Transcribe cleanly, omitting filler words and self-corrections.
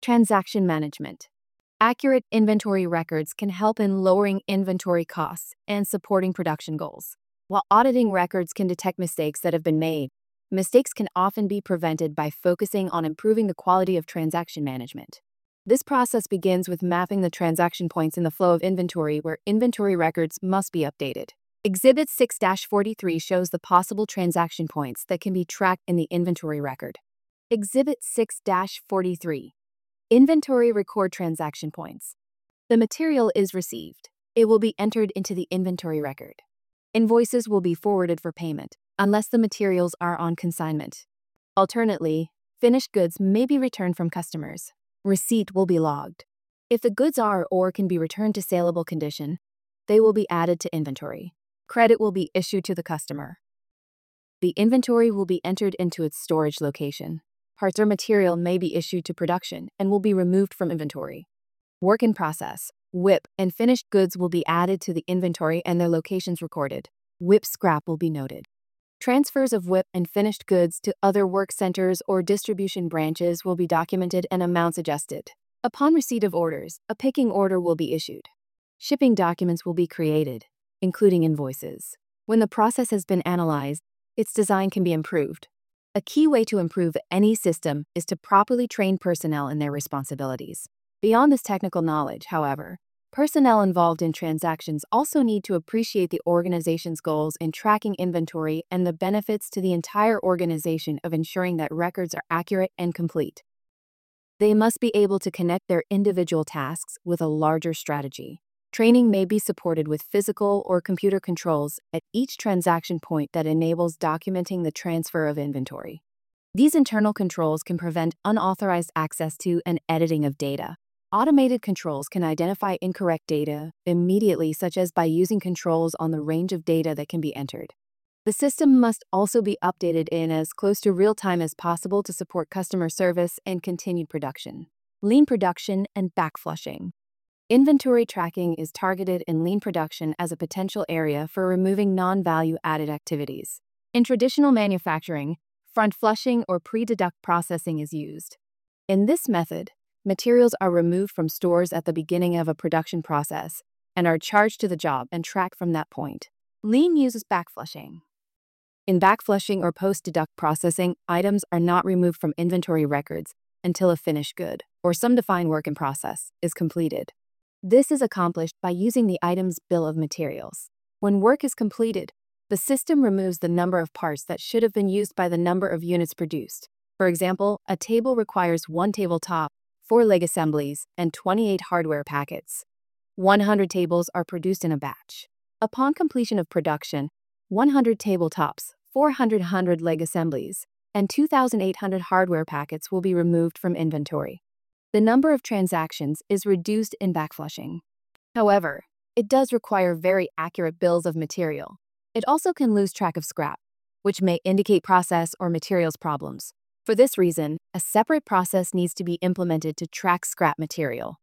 Transaction management. Accurate inventory records can help in lowering inventory costs and supporting production goals. While auditing records can detect mistakes that have been made, mistakes can often be prevented by focusing on improving the quality of transaction management. This process begins with mapping the transaction points in the flow of inventory where inventory records must be updated. Exhibit 6-43 shows the possible transaction points that can be tracked in the inventory record. Exhibit 6-43. Inventory record transaction points. The material is received. It will be entered into the inventory record. Invoices will be forwarded for payment, unless the materials are on consignment. Alternately, finished goods may be returned from customers. Receipt will be logged. If the goods are or can be returned to saleable condition, they will be added to inventory. Credit will be issued to the customer. The inventory will be entered into its storage location. Parts or material may be issued to production and will be removed from inventory. Work in process, WIP, and finished goods will be added to the inventory and their locations recorded. WIP scrap will be noted. Transfers of WIP and finished goods to other work centers or distribution branches will be documented and amounts adjusted. Upon receipt of orders, a picking order will be issued. Shipping documents will be created, including invoices. When the process has been analyzed, its design can be improved. A key way to improve any system is to properly train personnel in their responsibilities. Beyond this technical knowledge, however, personnel involved in transactions also need to appreciate the organization's goals in tracking inventory and the benefits to the entire organization of ensuring that records are accurate and complete. They must be able to connect their individual tasks with a larger strategy. Training may be supported with physical or computer controls at each transaction point that enables documenting the transfer of inventory. These internal controls can prevent unauthorized access to and editing of data. Automated controls can identify incorrect data immediately, such as by using controls on the range of data that can be entered. The system must also be updated in as close to real time as possible to support customer service and continued production. Lean production and backflushing. Inventory tracking is targeted in lean production as a potential area for removing non-value-added activities. In traditional manufacturing, front flushing or pre-deduct processing is used. In this method, materials are removed from stores at the beginning of a production process and are charged to the job and tracked from that point. Lean uses backflushing. In backflushing or post-deduct processing, items are not removed from inventory records until a finished good, or some defined work in process, is completed. This is accomplished by using the item's bill of materials. When work is completed, the system removes the number of parts that should have been used by the number of units produced. For example, a table requires 1 tabletop, 4 leg assemblies, and 28 hardware packets. 100 tables are produced in a batch. Upon completion of production, 100 tabletops, 400 leg assemblies, and 2,800 hardware packets will be removed from inventory. The number of transactions is reduced in backflushing. However, it does require very accurate bills of material. It also can lose track of scrap, which may indicate process or materials problems. For this reason, a separate process needs to be implemented to track scrap material.